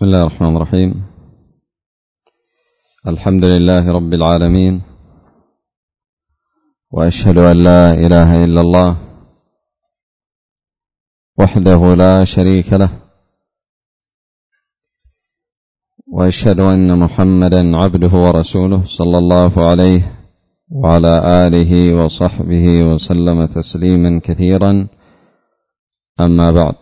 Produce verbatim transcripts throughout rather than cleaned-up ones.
بسم الله الرحمن الرحيم. الحمد لله رب العالمين، وأشهد أن لا إله إلا الله وحده لا شريك له، وأشهد أن محمدا عبده ورسوله صلى الله عليه وعلى آله وصحبه وسلم تسليما كثيرا. أما بعد،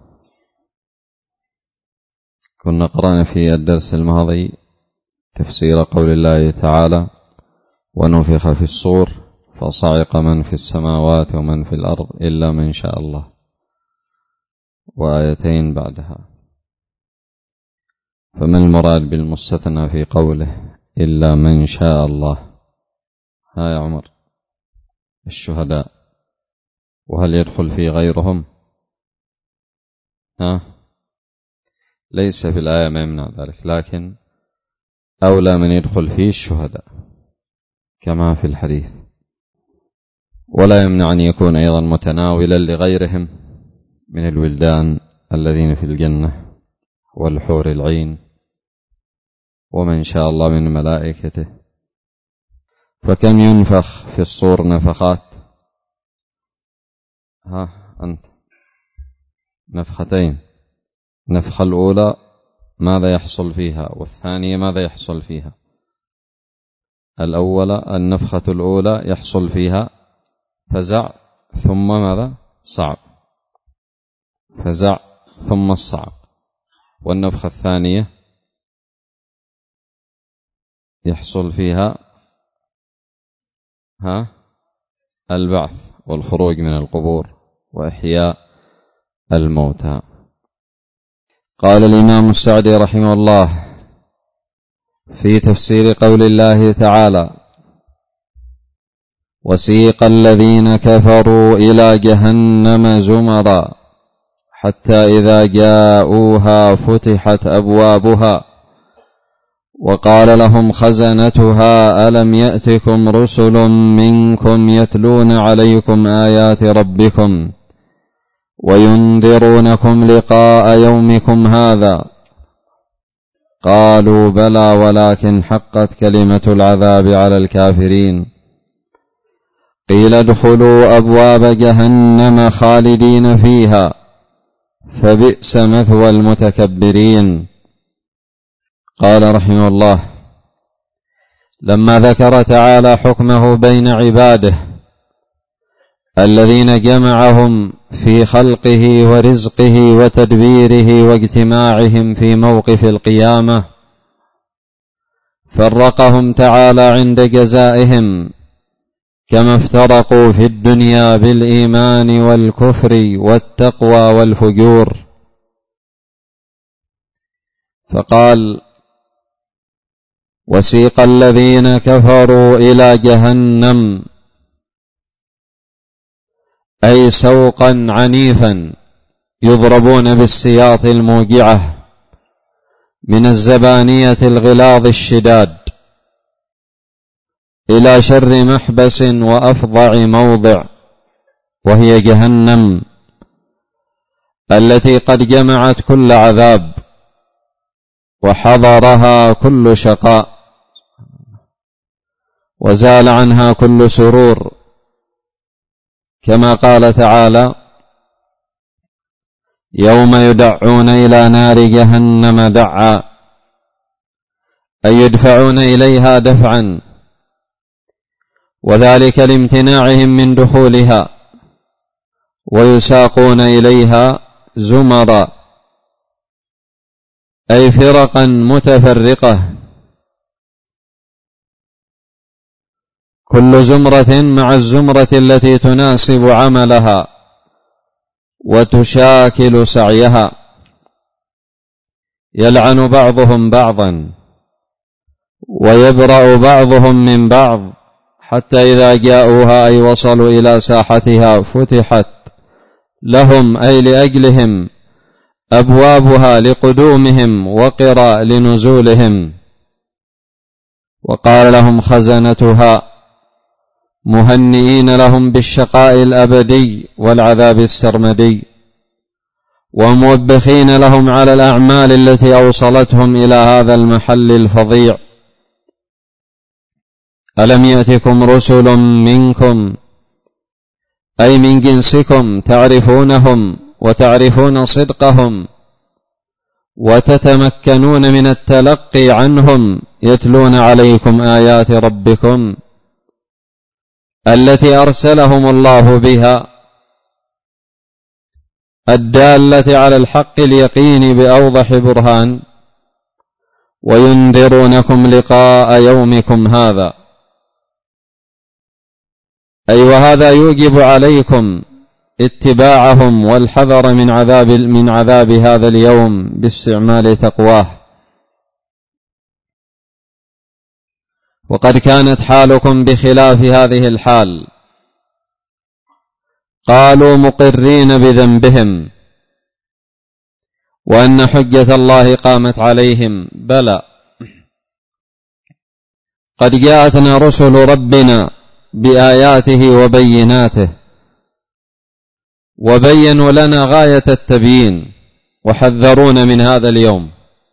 كنا قرأنا في الدرس الماضي تفسير قول الله تعالى: ونفخ في الصور فصعق من في السماوات ومن في الأرض إلا من شاء الله، وآيتين بعدها. فما المراد بالمستثنى في قوله إلا من شاء الله؟ ها يا عمر، الشهداء، وهل يدخل في غيرهم؟ ها، ليس في الآية ما يمنع ذلك، لكن أولى من يدخل فيه الشهداء كما في الحديث، ولا يمنع أن يكون أيضا متناولا لغيرهم من الولدان الذين في الجنة والحور العين ومن شاء الله من ملائكته. فكم ينفخ في الصور نفخات؟ ها أنت، نفختين. النفخة الأولى ماذا يحصل فيها، والثانية ماذا يحصل فيها؟ الأولى النفخة الأولى يحصل فيها فزع ثم ماذا؟ صعق. فزع ثم الصعق. والنفخة الثانية يحصل فيها ها البعث والخروج من القبور وإحياء الموتى. قال الإمام السعدي رحمه الله في تفسير قول الله تعالى: وسيق الذين كفروا إلى جهنم زمرا حتى إذا جاءوها فتحت أبوابها وقال لهم خزنتها ألم يأتكم رسل منكم يتلون عليكم آيات ربكم وينذرونكم لقاء يومكم هذا؟ قالوا بلى ولكن حقت كلمة العذاب على الكافرين. قيل ادخلوا أبواب جهنم خالدين فيها فبئس مثوى المتكبرين. قال رحمه الله: لما ذكر تعالى حكمه بين عباده الذين جمعهم في خلقه ورزقه وتدبيره واجتماعهم في موقف القيامة، فرقهم تعالى عند جزائهم كما افترقوا في الدنيا بالإيمان والكفر والتقوى والفجور. فقال: وسيق الذين كفروا إلى جهنم، أي سوقا عنيفا يضربون بالسياط الموجعة من الزبانية الغلاظ الشداد إلى شر محبس وأفظع موضع، وهي جهنم التي قد جمعت كل عذاب وحضرها كل شقاء وزال عنها كل سرور، كما قال تعالى: يوم يدعون إلى نار جهنم دعا، أي يدفعون إليها دفعا، وذلك لامتناعهم من دخولها، ويساقون إليها زمرا، أي فرقا متفرقة، كل زمرة مع الزمرة التي تناسب عملها وتشاكل سعيها، يلعن بعضهم بعضا ويبرأ بعضهم من بعض، حتى إذا جاءوها أي وصلوا إلى ساحتها فتحت لهم أي لأجلهم أبوابها لقدومهم وقرى لنزولهم، وقال لهم خزنتها مهنئين لهم بالشقاء الأبدي والعذاب السرمدي، وموبخين لهم على الأعمال التي أوصلتهم إلى هذا المحل الفظيع. ألم يأتكم رسل منكم أي من جنسكم تعرفونهم وتعرفون صدقهم وتتمكنون من التلقي عنهم، يتلون عليكم آيات ربكم التي أرسلهم الله بها الدالة على الحق اليقين بأوضح برهان، وينذرونكم لقاء يومكم هذا، أي وهذا يوجب عليكم اتباعهم والحذر من عذاب من عذاب هذا اليوم باستعمال تقواه. وقد كانت حالكم بخلاف هذه الحال، قالوا مقرين بذنبهم وأن حجة الله قامت عليهم، بلى قد جاءتنا رسل ربنا بآياته وبيناته، وبينوا لنا غاية التبيين وحذرونا من هذا اليوم،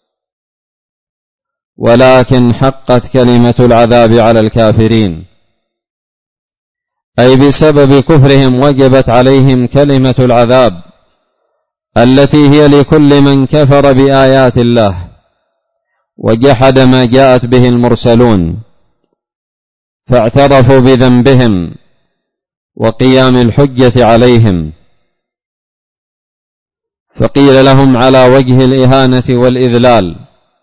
ولكن حقت كلمة العذاب على الكافرين، أي بسبب كفرهم وجبت عليهم كلمة العذاب التي هي لكل من كفر بآيات الله وجحد ما جاءت به المرسلون، فاعترفوا بذنبهم وقيام الحجة عليهم، فقيل لهم على وجه الإهانة والإذلال: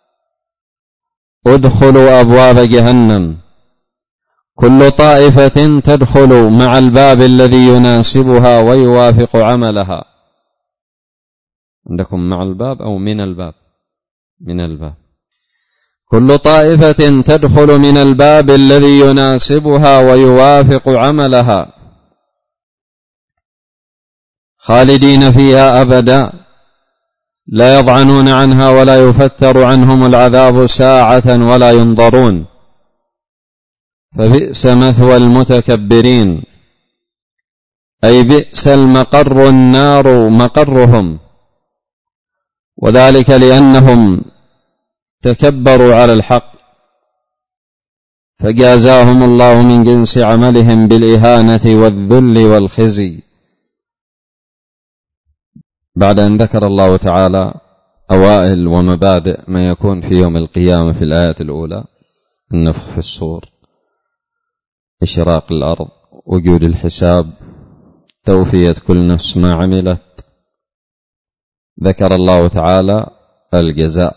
ادخلوا أبواب جهنم، كل طائفة تدخل مع الباب الذي يناسبها ويوافق عملها. عندكم مع الباب أو من الباب؟ من الباب. كل طائفة تدخل من الباب الذي يناسبها ويوافق عملها، خالدين فيها أبدا، لا يضعنون عنها ولا يفتر عنهم العذاب ساعة ولا ينظرون، فبئس مثوى المتكبرين، أي بئس المقر النار مقرهم، وذلك لأنهم تكبروا على الحق فجازاهم الله من جنس عملهم بالإهانة والذل والخزي. بعد أن ذكر الله تعالى أوائل ومبادئ ما يكون في يوم القيامة في الآية الأولى: النفخ في الصور، إشراق الأرض، وجود الحساب، توفية كل نفس ما عملت، ذكر الله تعالى الجزاء،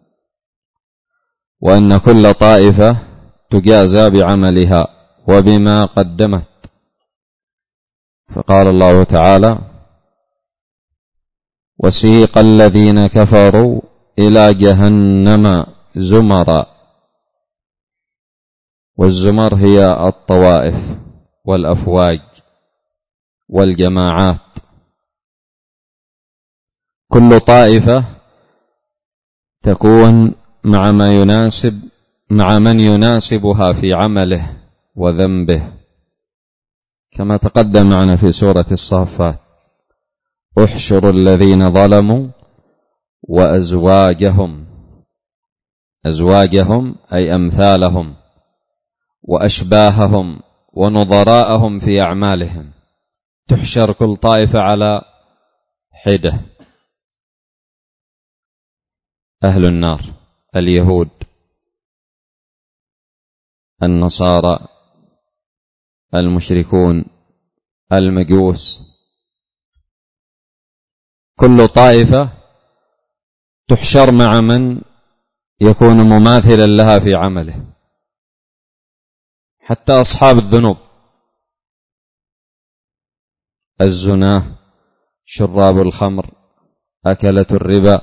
وأن كل طائفة تجازى بعملها وبما قدمت، فقال الله تعالى: وسيق الذين كفروا إلى جهنم زمرا. والزمر هي الطوائف والأفواج والجماعات، كل طائفة تكون مع ما يناسب مع من يناسبها في عمله وذنبه، كما تقدم معنا في سورة الصافات: احشروا الذين ظلموا وأزواجهم، أزواجهم أي أمثالهم وأشباههم ونظراءهم في أعمالهم، تحشر كل طائفة على حدة: أهل النار اليهود، النصارى، المشركون، المجوس، كل طائفة تحشر مع من يكون مماثلا لها في عمله، حتى أصحاب الذنوب: الزناه، شراب الخمر، أكلة الربا،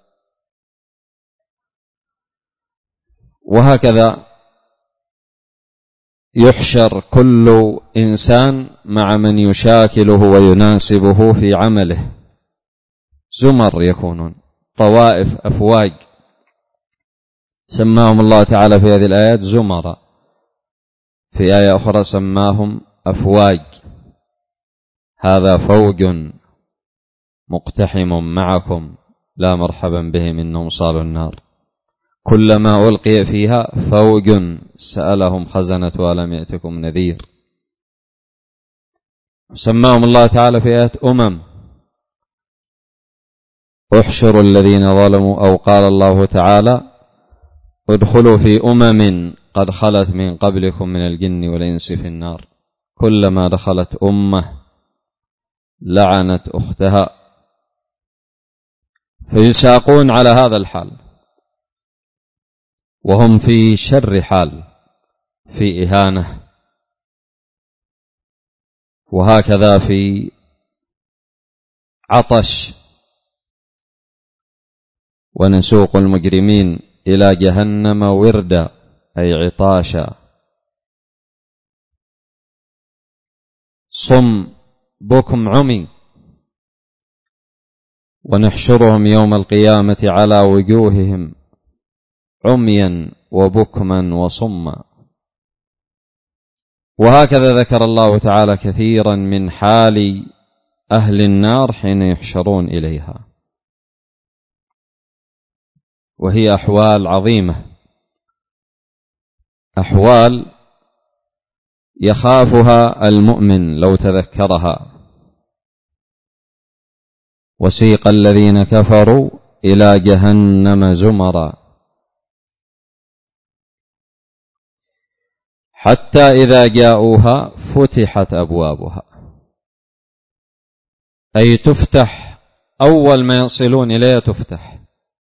وهكذا يحشر كل إنسان مع من يشاكله ويناسبه في عمله. زمر يكونون، طوائف، أفواج، سماهم الله تعالى في هذه الآيات زمرا، في آية أخرى سماهم أفواج، هذا فوج مقتحم معكم لا مرحبا بهم إنهم صالوا النار كلما ألقي فيها فوج سألهم خزنة ألم يأتكم نذير. سماهم الله تعالى في آيات أمم. احشروا الذين ظلموا، أو قال الله تعالى ادخلوا في أمم قد خلت من قبلكم من الجن والإنس في النار، كلما دخلت أمة لعنت أختها، فيساقون على هذا الحال وهم في شر حال، في إهانة. وهكذا في عطش، ونسوق المجرمين إلى جهنم وردا أي عطاشا. صم بكم عمي، ونحشرهم يوم القيامة على وجوههم عميا وبكما وصما. وهكذا ذكر الله تعالى كثيرا من حال أهل النار حين يحشرون إليها، وهي أحوال عظيمة، أحوال يخافها المؤمن لو تذكرها. وسيق الذين كفروا إلى جهنم زمرا حتى إذا جاءوها فتحت أبوابها، أي تفتح، أول ما يصلون إليها تفتح،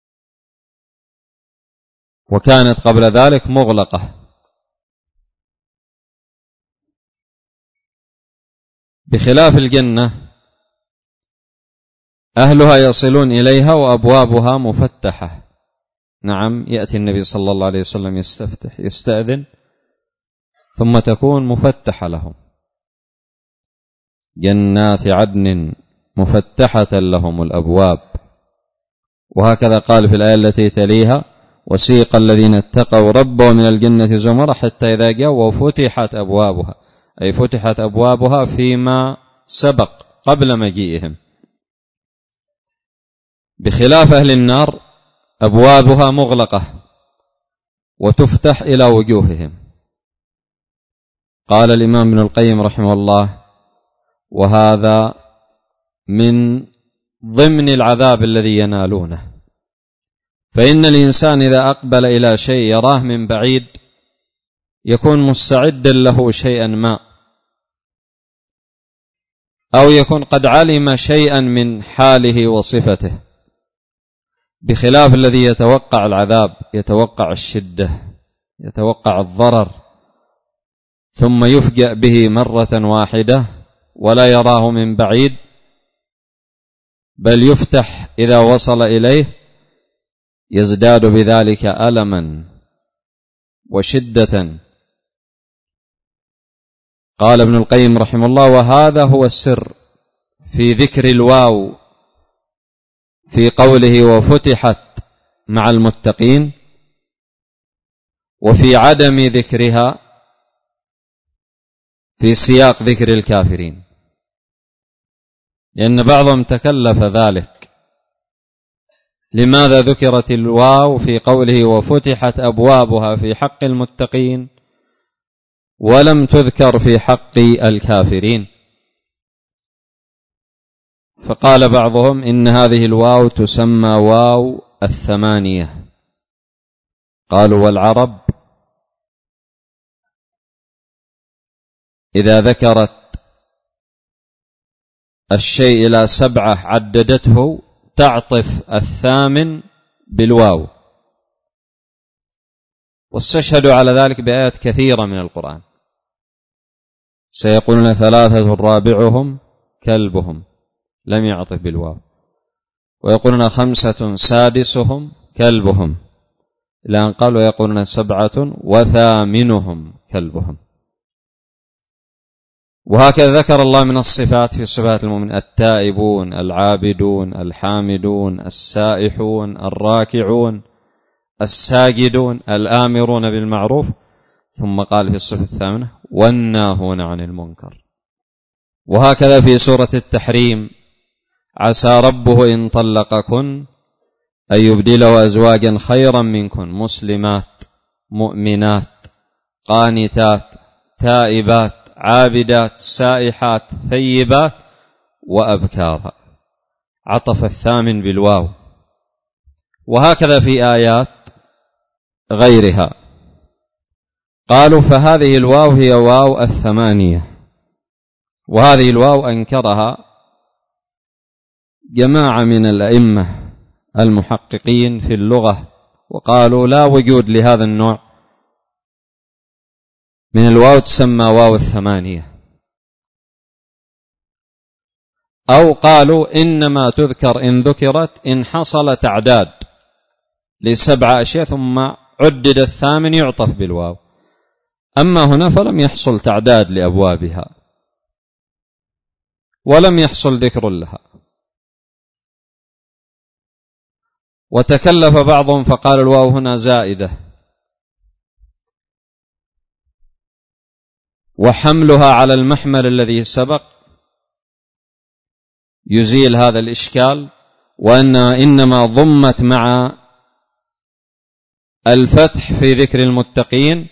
وكانت قبل ذلك مغلقة. بخلاف الجنة أهلها يصلون إليها وأبوابها مفتحة. نعم، يأتي النبي صلى الله عليه وسلم يستفتح يستأذن ثم تكون مفتحة لهم، جنات عدن مفتحة لهم الأبواب. وهكذا قال في الآية التي تليها وسيق الذين اتقوا ربهم من الجنة زمرا حتى إذا جاءوا وفتحت أبوابها، أي فتحت أبوابها فيما سبق قبل مجيئهم. بخلاف أهل النار أبوابها مغلقة وتفتح إلى وجوههم. قال الإمام ابن القيم رحمه الله وهذا من ضمن العذاب الذي ينالونه، فإن الإنسان إذا أقبل إلى شيء يراه من بعيد يكون مستعدا له شيئا ما، أو يكون قد علم شيئا من حاله وصفته، بخلاف الذي يتوقع العذاب، يتوقع الشدة، يتوقع الضرر، ثم يفجأ به مرة واحدة ولا يراه من بعيد، بل يفتح إذا وصل إليه، يزداد بذلك ألما وشدة. قال ابن القيم رحمه الله وهذا هو السر في ذكر الواو في قوله وفتحت مع المتقين، وفي عدم ذكرها في سياق ذكر الكافرين، لأن بعضهم تكلف ذلك. لماذا ذكرت الواو في قوله وفتحت أبوابها في حق المتقين ولم تذكر في حق الكافرين؟ فقال بعضهم إن هذه الواو تسمى واو الثمانية. قالوا والعرب إذا ذكرت الشيء إلى سبعة عددته تعطف الثامن بالواو، واستشهدوا على ذلك بآيات كثيرة من القرآن. سيقولون ثلاثة رابعهم كلبهم، لم يعطف بالواو. ويقولون خمسة سادسهم كلبهم، إلى أن قالوا يقولون سبعة وثامنهم كلبهم. وهكذا ذكر الله من الصفات في صفات المؤمن التائبون العابدون الحامدون السائحون الراكعون الساجدون الآمرون بالمعروف، ثم قال في الصفة الثامنة والناهون عن المنكر. وهكذا في سورة التحريم عسى ربه إن طلقكن أن يبدله أزواجا خيرا منكن مسلمات مؤمنات قانتات تائبات عابدات سائحات ثيبات وأبكارا. عطف الثامن بالواو. وهكذا في آيات غيرها. قالوا فهذه الواو هي واو الثمانية، وهذه الواو أنكرها جماعة من الأئمة المحققين في اللغة، وقالوا لا وجود لهذا النوع من الواو تسمى واو الثمانية، أو قالوا إنما تذكر إن ذكرت إن حصل تعداد لسبع أشياء ثم عدد الثامن يعطف بالواو، أما هنا فلم يحصل تعداد لأبوابها ولم يحصل ذكر لها. وتكلف بعضهم فقال الواو هنا زائدة، وحملها على المحمل الذي سبق يزيل هذا الإشكال، وأنها إنما ضمت مع الفتح في ذكر المتقين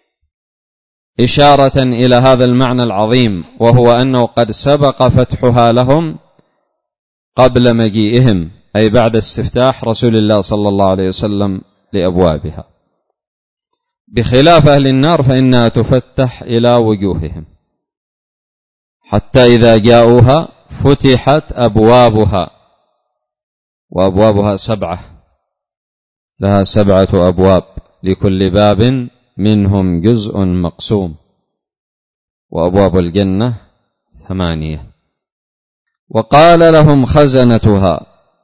إشارة إلى هذا المعنى العظيم، وهو أنه قد سبق فتحها لهم قبل مجيئهم، أي بعد استفتاح رسول الله صلى الله عليه وسلم لأبوابها، بخلاف أهل النار فإنها تفتح إلى وجوههم حتى إذا جاءوها فتحت أبوابها، وأبوابها سبعة، لها سبعة أبواب لكل باب منهم جزء مقسوم، وأبواب الجنة ثمانية. وقال لهم خزنتها،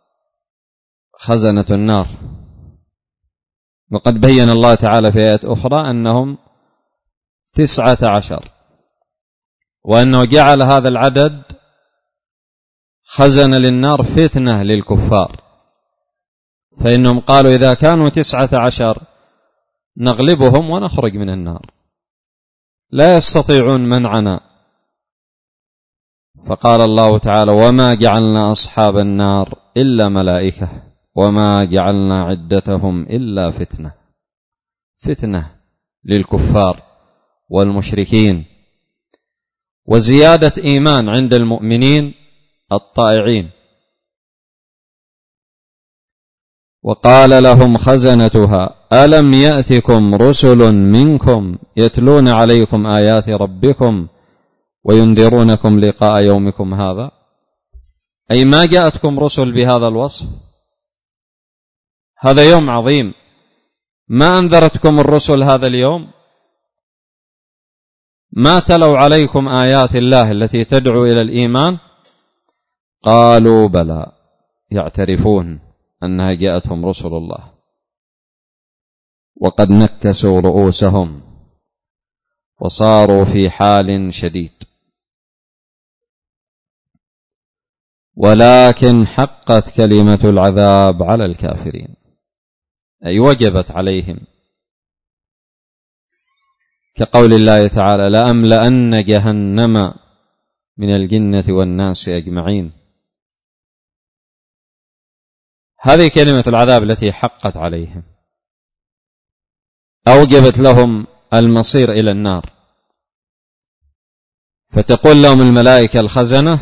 خزنة النار، وقد بين الله تعالى في آيات أخرى أنهم تسعة عشر، وأنه جعل هذا العدد خزن للنار فتنة للكفار، فإنهم قالوا إذا كانوا تسعة عشر نغلبهم ونخرج من النار، لا يستطيعون منعنا. فقال الله تعالى وما جعلنا أصحاب النار إلا ملائكة وما جعلنا عدتهم إلا فتنة، فتنة للكفار والمشركين، وزيادة إيمان عند المؤمنين الطائعين. وقال لهم خزنتها ألم يأتكم رسل منكم يتلون عليكم آيات ربكم وينذرونكم لقاء يومكم هذا، أي ما جاءتكم رسل بهذا الوصف؟ هذا يوم عظيم، ما أنذرتكم الرسل هذا اليوم؟ ما تلوا عليكم آيات الله التي تدعو إلى الإيمان؟ قالوا بلى، يعترفون أنها جاءتهم رسل الله، وقد نكسوا رؤوسهم وصاروا في حال شديد. ولكن حقت كلمة العذاب على الكافرين، أي وجبت عليهم، كقول الله تعالى لأملأن جهنم من الجنة والناس أجمعين. هذه كلمة العذاب التي حقت عليهم، أوجبت لهم المصير إلى النار. فتقول لهم الملائكة الخزنة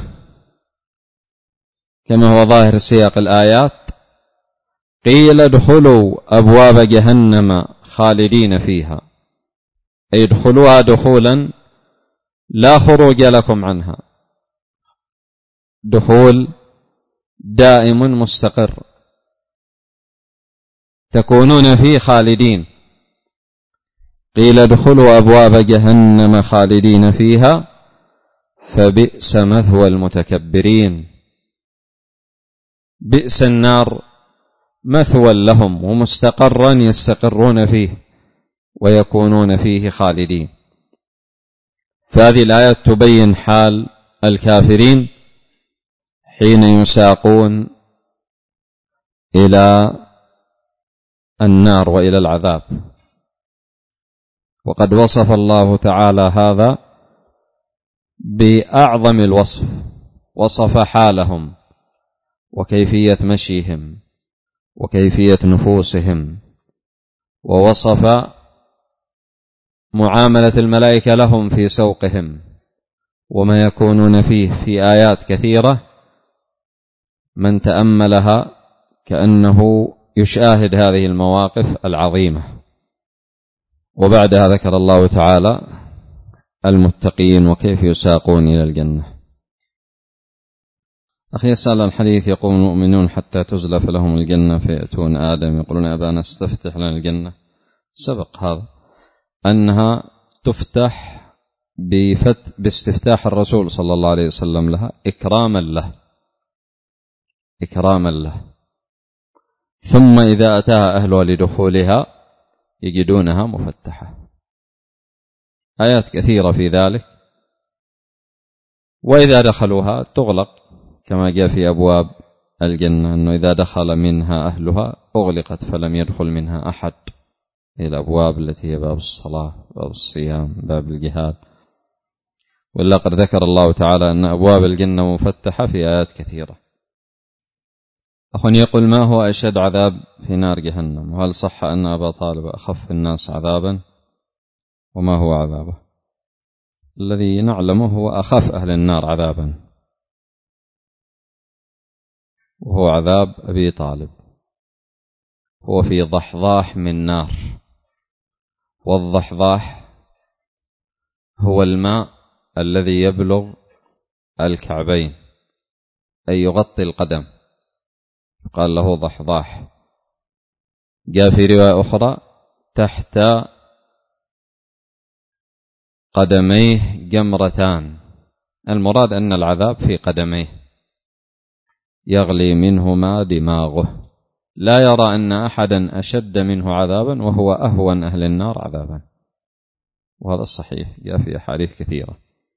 كما هو ظاهر سياق الآيات قيل ادخلوا أبواب جهنم خالدين فيها، أي ادخلوها دخولا لا خروج لكم عنها، دخول دائم مستقر تكونون فيه خالدين. قيل ادخلوا أبواب جهنم خالدين فيها فبئس مثوى المتكبرين، بئس النار مثوى لهم ومستقرا يستقرون فيه ويكونون فيه خالدين. فهذه الآيات تبين حال الكافرين حين يساقون إلى النار وإلى العذاب. وقد وصف الله تعالى هذا بأعظم الوصف، وصف حالهم وكيفية مشيهم وكيفية نفوسهم، ووصف معاملة الملائكة لهم في سوقهم وما يكونون فيه في آيات كثيرة من تأملها كأنه يشاهد هذه المواقف العظيمة. وبعدها ذكر الله تعالى المتقين وكيف يساقون إلى الجنة. أخي يسأل الحديث يقول المؤمنون حتى تزلف لهم الجنة فيأتون آدم يقولون أبانا استفتح لنا الجنة. سبق هذا أنها تفتح بفت باستفتاح الرسول صلى الله عليه وسلم لها إكراما له إكراما له ثم إذا أتاها أهلها لدخولها يجدونها مفتحة. آيات كثيرة في ذلك. وإذا دخلوها تغلق كما جاء في أبواب الجنة أنه إذا دخل منها أهلها أغلقت فلم يدخل منها أحد، إلى الأبواب التي هي باب الصلاة، باب الصيام، باب الجهاد. وإلا قد ذكر الله تعالى أن أبواب الجنة مفتحة في آيات كثيرة. أخوان يقول ما هو أشد عذاب في نار جهنم؟ وهل صح أن أبا طالب أخف الناس عذابا؟ وما هو عذابه؟ الذي نعلمه هو أخف أهل النار عذابا، وهو عذاب أبي طالب. هو في ضحضاح من نار، والضحضاح هو الماء الذي يبلغ الكعبين أي يغطي القدم، قال له ضحضاح. جاء في رواية أخرى تحت قدميه جمرتان، المراد أن العذاب في قدميه يغلي منهما دماغه، لا يرى أن أحدا أشد منه عذابا وهو أهون أهل النار عذابا. وهذا الصحيح جاء في أحاديث كثيرة.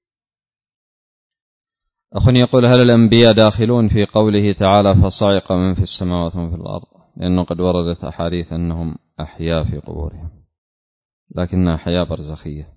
أخني يقول هل الأنبياء داخلون في قوله تعالى فصعق من في السماوات ومن في الأرض؟ لأنه قد وردت أحاديث أنهم أحياء في قبورهم، لكنها حياة برزخية،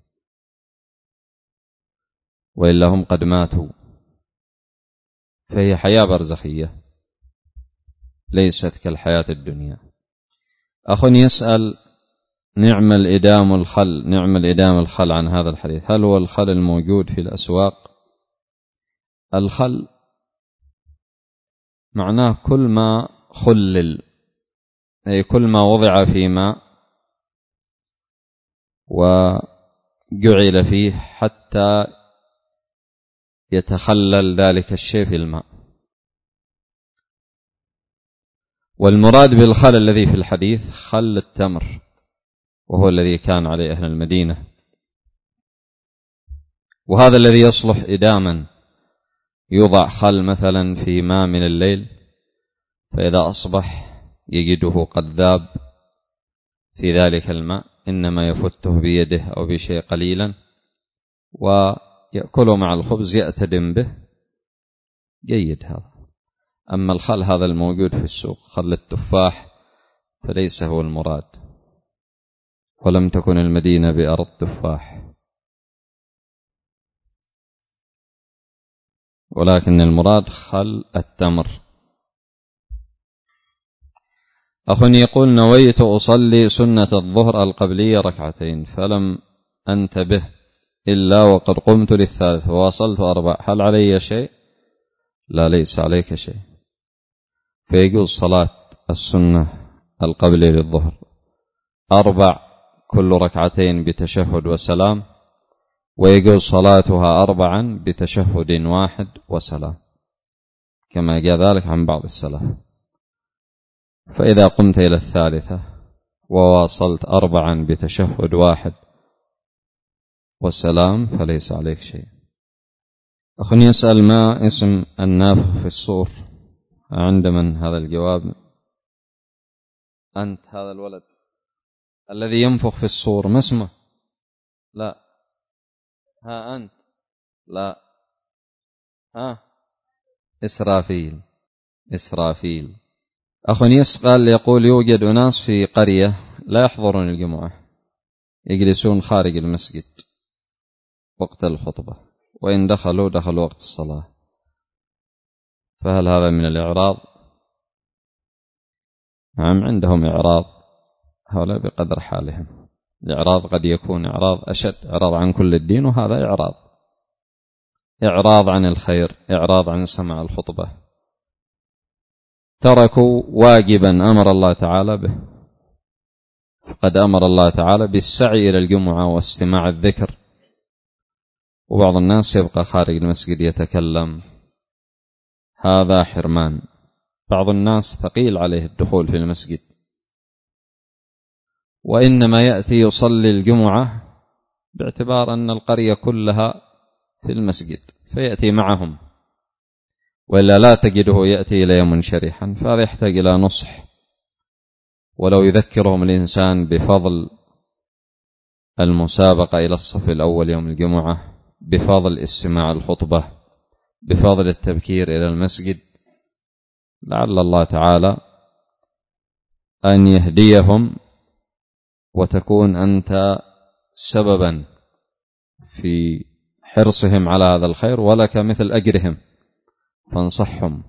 وإلا هم قد ماتوا، فهي حياة برزخية ليست كالحياة الدنيا. أخ يسأل نعم الإدام الخل نعم الإدام الخل عن هذا الحديث، هل هو الخل الموجود في الأسواق؟ الخل معناه كل ما خلل، أي كل ما وضع في ماء وجعل فيه حتى يتخلل ذلك الشيء في الماء. والمراد بالخل الذي في الحديث خل التمر، وهو الذي كان عليه أهل المدينة، وهذا الذي يصلح إداما. يوضع خل مثلا في ماء من الليل، فإذا أصبح يجده قد ذاب في ذلك الماء، إنما يفته بيده أو بشيء قليلا ويأكله مع الخبز يأتدم به، جيد هذا. أما الخل هذا الموجود في السوق خل التفاح فليس هو المراد، ولم تكن المدينة بأرض تفاح، ولكن المراد خل التمر. أخ يقول نويت أصلي سنة الظهر القبلية ركعتين فلم أنتبه إلا وقد قمت للثالث وواصلت أربع، هل علي شيء؟ لا، ليس عليك شيء. فيجوز صلاة السنة القبلية للظهر أربع كل ركعتين بتشهد وسلام، ويجوز صلاتها أربعا بتشهد واحد وسلام، كما جاء ذلك عن بعض السلف. فإذا قمت إلى الثالثة وواصلت أربعا بتشهد واحد والسلام فليس عليك شيء. أخ يسأل ما اسم النافخ في الصور؟ عند من هذا الجواب؟ أنت هذا الولد الذي ينفخ في الصور، ما اسمه؟ لا. ها أنت؟ لا. ها إسرافيل. إسرافيل. أخ يسأل يقول يوجد أناس في قرية لا يحضرون الجمعة، يجلسون خارج المسجد وقت الخطبة، وإن دخلوا دخلوا وقت الصلاة، فهل هذا من الإعراض؟ نعم عندهم إعراض هؤلاء بقدر حالهم. الإعراض قد يكون إعراض أشد، إعراض عن كل الدين، وهذا إعراض إعراض عن الخير، إعراض عن سماع الخطبة، تركوا واجبا أمر الله تعالى به. فقد أمر الله تعالى بالسعي إلى الجمعة واستماع الذكر، وبعض الناس يبقى خارج المسجد يتكلم، هذا حرمان. بعض الناس ثقيل عليه الدخول في المسجد، وإنما يأتي يصلي الجمعة باعتبار أن القرية كلها في المسجد فيأتي معهم، وإلا لا تجده يأتي إليه منشرحا، فهذا يحتاج إلى نصح. ولو يذكرهم الإنسان بفضل المسابقة إلى الصف الأول يوم الجمعة، بفضل استماع الخطبة، بفضل التبكير إلى المسجد، لعل الله تعالى أن يهديهم وتكون أنت سببا في حرصهم على هذا الخير، ولك مثل أجرهم، فانصحهم.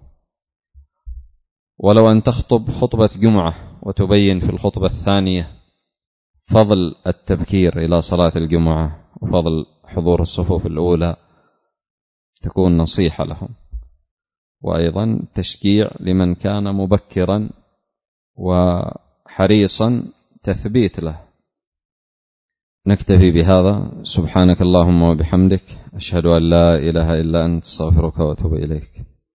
ولو أن تخطب خطبة جمعة وتبين في الخطبة الثانية فضل التبكير إلى صلاة الجمعة وفضل حضور الصفوف الأولى، تكون نصيحة لهم، وأيضا تشجيع لمن كان مبكرا وحريصا تثبيت له. نكتفي بهذا. سبحانك اللهم وبحمدك، أشهد أن لا إله إلا أنت، استغفرك وأتوب إليك.